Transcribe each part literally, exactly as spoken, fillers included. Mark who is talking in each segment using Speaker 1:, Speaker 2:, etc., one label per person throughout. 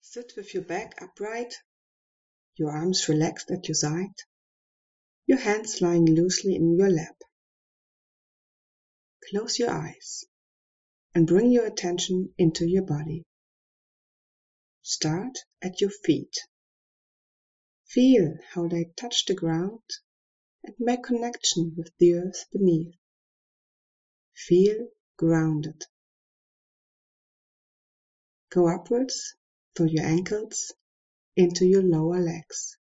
Speaker 1: Sit with your back upright, your arms relaxed at your side, your hands lying loosely in your lap. Close your eyes and bring your attention into your body. Start at your feet. Feel how they touch the ground and make connection with the earth beneath. Feel grounded. Go upwards through your ankles into your lower legs.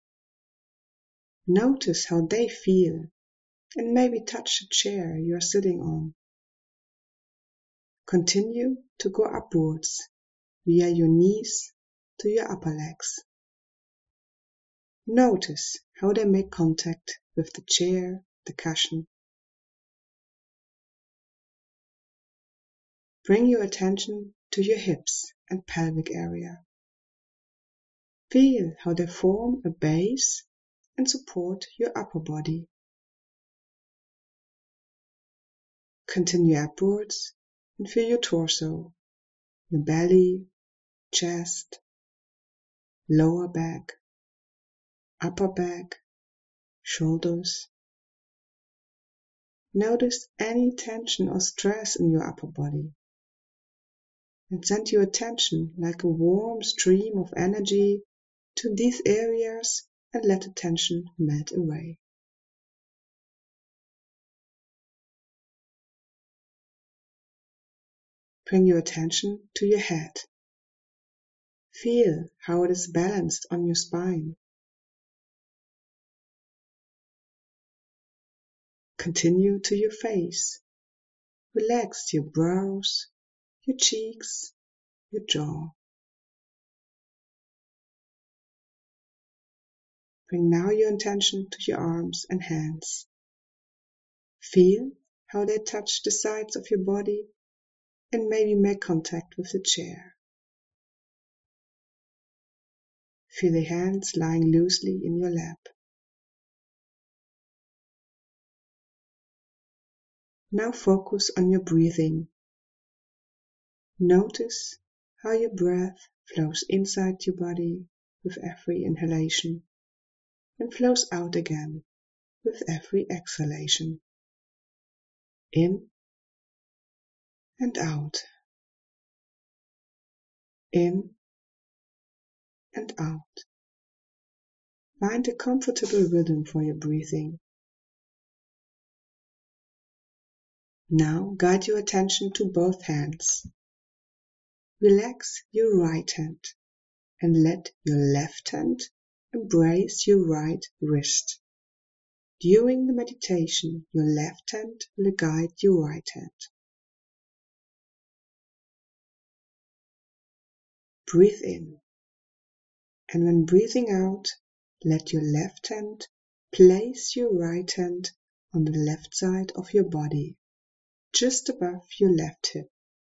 Speaker 1: Notice how they feel and maybe touch the chair you are sitting on. Continue to go upwards via your knees to your upper legs. Notice how they make contact with the chair, the cushion. Bring your attention to your hips and pelvic area. Feel how they form a base and support your upper body. Continue upwards and feel your torso, your belly, chest, lower back, upper back, shoulders. Notice any tension or stress in your upper body. And send your attention like a warm stream of energy to these areas and let the tension melt away. Bring your attention to your head. Feel how it is balanced on your spine. Continue to your face. Relax your brows, your cheeks, your jaw. Bring now your attention to your arms and hands. Feel how they touch the sides of your body and maybe make contact with the chair. Feel the hands lying loosely in your lap. Now focus on your breathing. Notice how your breath flows inside your body with every inhalation and flows out again with every exhalation. In and out. In and out. Find a comfortable rhythm for your breathing. Now guide your attention to both hands. Relax your right hand and let your left hand embrace your right wrist. During the meditation, your left hand will guide your right hand. Breathe in, and when breathing out, let your left hand place your right hand on the left side of your body, just above your left hip.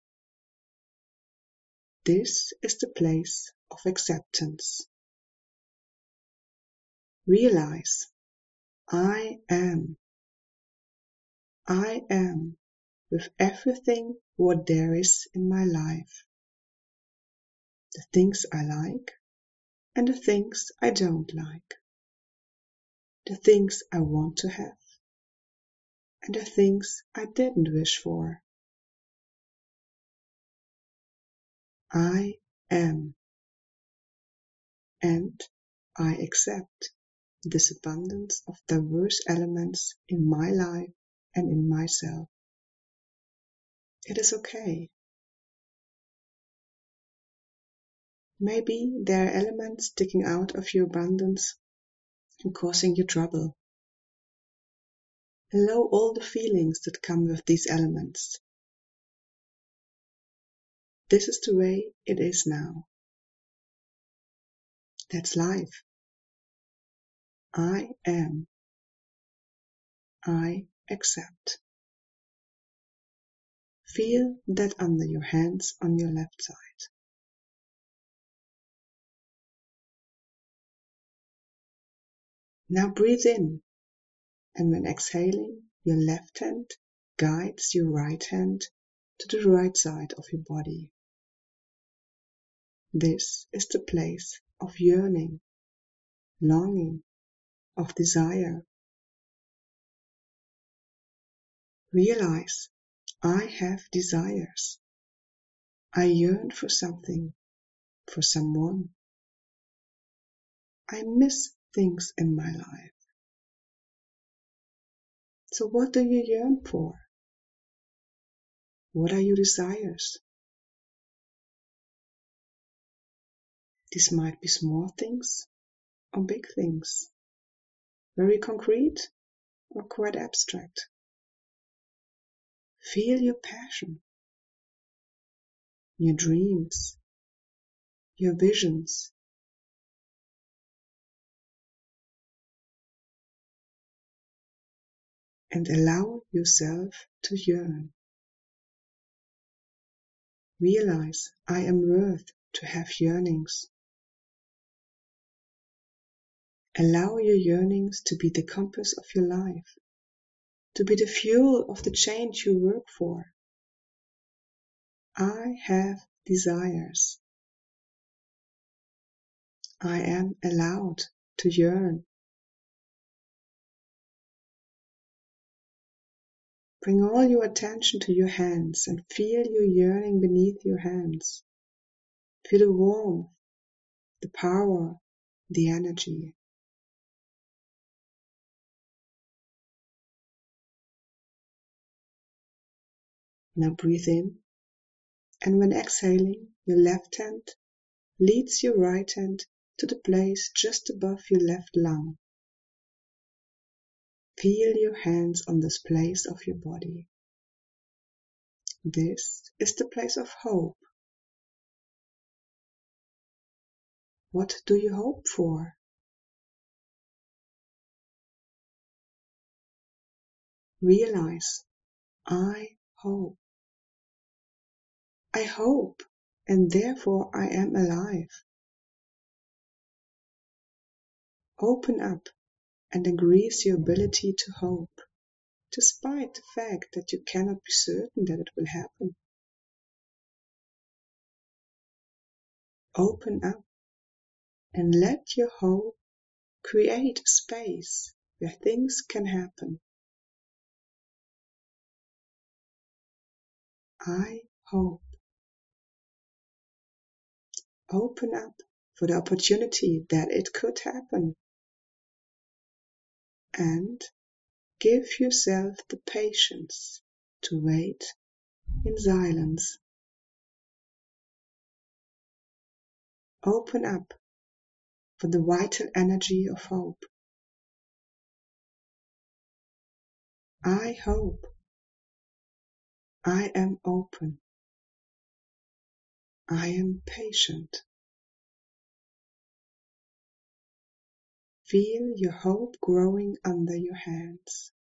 Speaker 1: This is the place of acceptance. Realize, I am. I am with everything what there is in my life. The things I like and the things I don't like. The things I want to have and the things I didn't wish for. I am, and I accept this abundance of diverse elements in my life and in myself. It is okay. Maybe there are elements sticking out of your abundance and causing you trouble. Allow all the feelings that come with these elements. This is the way it is now. That's life. I am. I accept. Feel that under your hands on your left side. Now breathe in, and when exhaling, your left hand guides your right hand to the right side of your body. This is the place of yearning, longing, of desire. Realize, I have desires. I yearn for something, for someone. I miss things in my life. So what do you yearn for? What are your desires? These might be small things or big things, very concrete or quite abstract. Feel your passion, your dreams, your visions. And allow yourself to yearn. Realize, I am worth to have yearnings. Allow your yearnings to be the compass of your life, to be the fuel of the change you work for. I have desires. I am allowed to yearn. Bring all your attention to your hands and feel your yearning beneath your hands. Feel the warmth, the power, the energy. Now breathe in, and when exhaling, your left hand leads your right hand to the place just above your left lung. Feel your hands on this place of your body. This is the place of hope. What do you hope for? Realize, I hope. I hope, and therefore I am alive. Open up and increase your ability to hope, despite the fact that you cannot be certain that it will happen. Open up and let your hope create a space where things can happen. I hope. Open up for the opportunity that it could happen. And give yourself the patience to wait in silence. Open up for the vital energy of hope. I hope. I am open. I am patient. Feel your hope growing under your hands.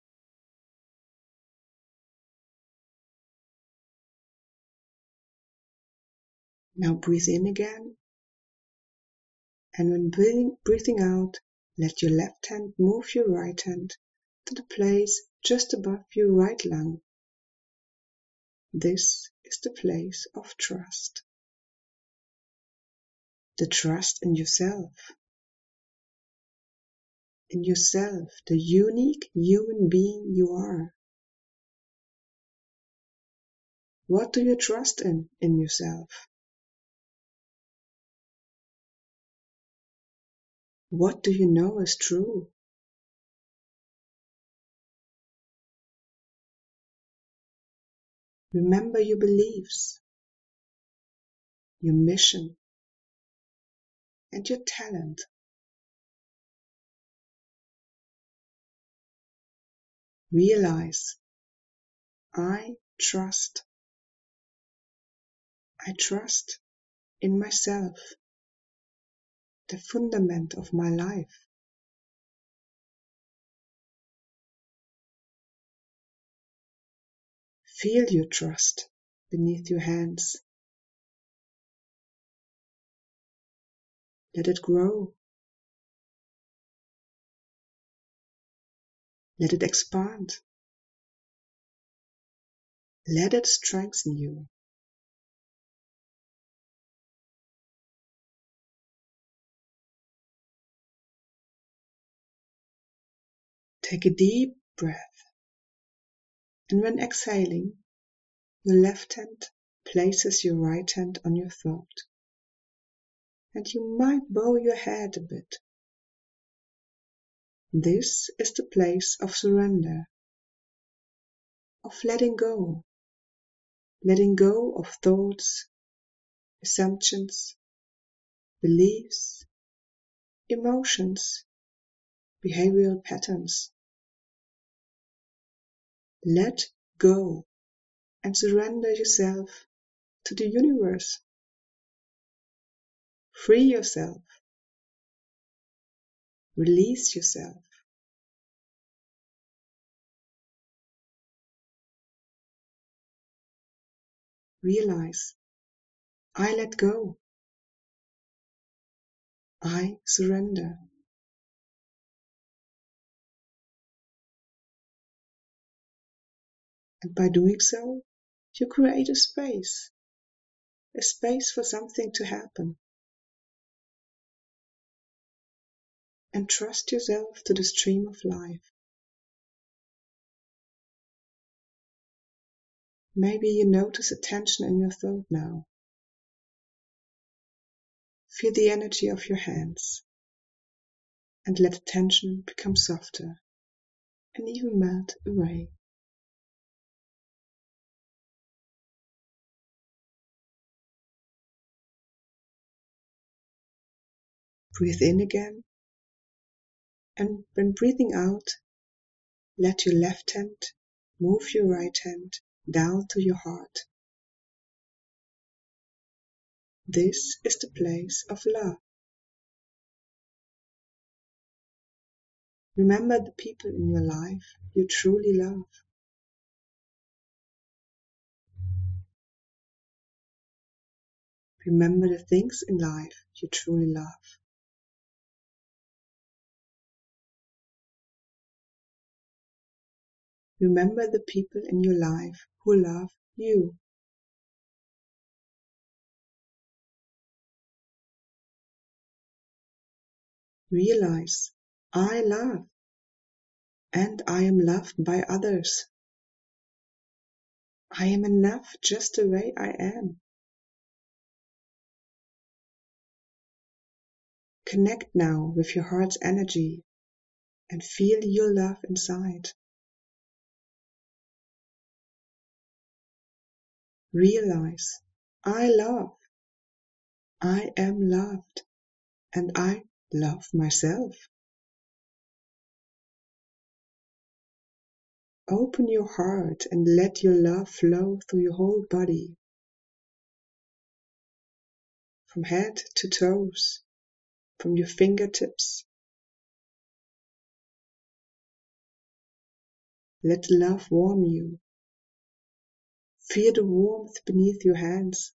Speaker 1: Now breathe in again, and when breathing, breathing out, let your left hand move your right hand to the place just above your right lung. This is the place of trust. The trust in yourself. In yourself, the unique human being you are. What do you trust in in yourself? What do you know is true? Remember your beliefs, your mission, and your talent. Realize, I trust. I trust in myself, the fundament of my life. Feel your trust beneath your hands. Let it grow. Let it expand. Let it strengthen you. Take a deep breath, and when exhaling, your left hand places your right hand on your throat, and you might bow your head a bit. This is the place of surrender, of letting go, letting go of thoughts, assumptions, beliefs, emotions, behavioral patterns. Let go and surrender yourself to the universe. Free yourself. Release yourself. Realize, I let go. I surrender. And by doing so, you create a space, a space for something to happen. And trust yourself to the stream of life. Maybe you notice a tension in your throat now. Feel the energy of your hands and let the tension become softer and even melt away. Breathe in again, and when breathing out, let your left hand move your right hand down to your heart. This is the place of love. Remember the people in your life you truly love. Remember the things in life you truly love. Remember the people in your life who love you. Realize, I love, and I am loved by others. I am enough just the way I am. Connect now with your heart's energy and feel your love inside. Realize, I love, I am loved, and I love myself. Open your heart and let your love flow through your whole body, from head to toes, from your fingertips. Let love warm you. Feel the warmth beneath your hands.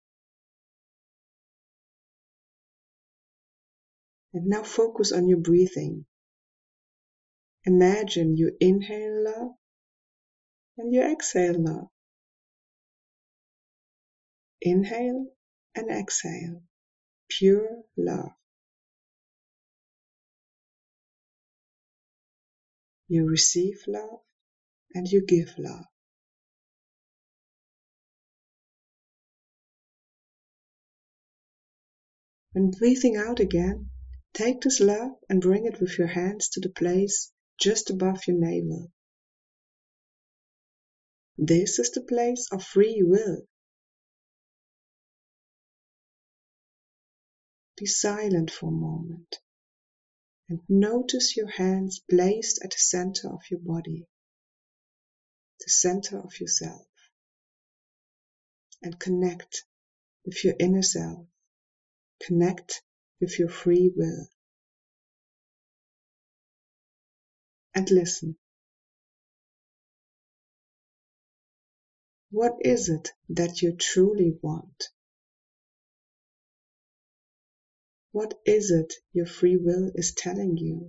Speaker 1: And now focus on your breathing. Imagine you inhale love and you exhale love. Inhale and exhale. Pure love. You receive love and you give love. When breathing out again, take this love and bring it with your hands to the place just above your navel. This is the place of free will. Be silent for a moment and notice your hands placed at the center of your body, the center of yourself, and connect with your inner self, connect with your free will. And listen. What is it that you truly want? What is it your free will is telling you?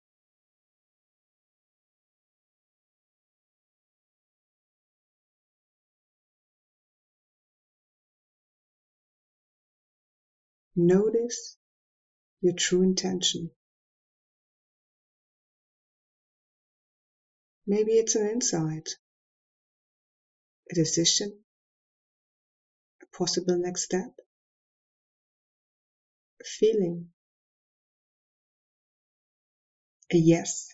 Speaker 1: Notice your true intention. Maybe it's an insight, a decision, a possible next step, a feeling, a yes.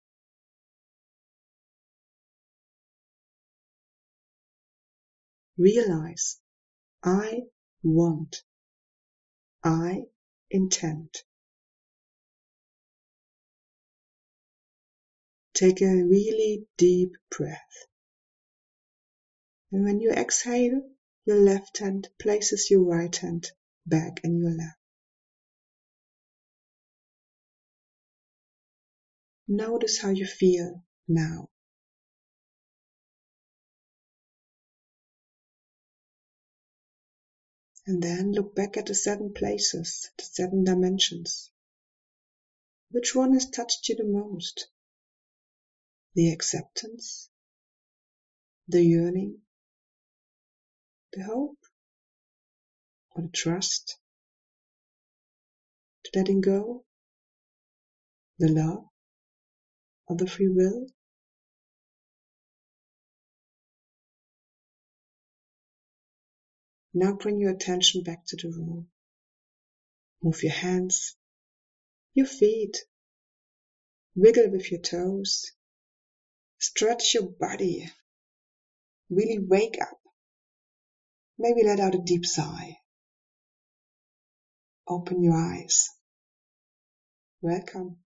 Speaker 1: Realize, I want, I intend. Take a really deep breath. And when you exhale, your left hand places your right hand back in your lap. Notice how you feel now. And then look back at the seven places, the seven dimensions. Which one has touched you the most? The acceptance, the yearning, the hope, or the trust, the letting go, the love, or the free will? Now bring your attention back to the room. Move your hands, your feet, wiggle with your toes, stretch your body, really wake up. Maybe let out a deep sigh. Open your eyes. Welcome.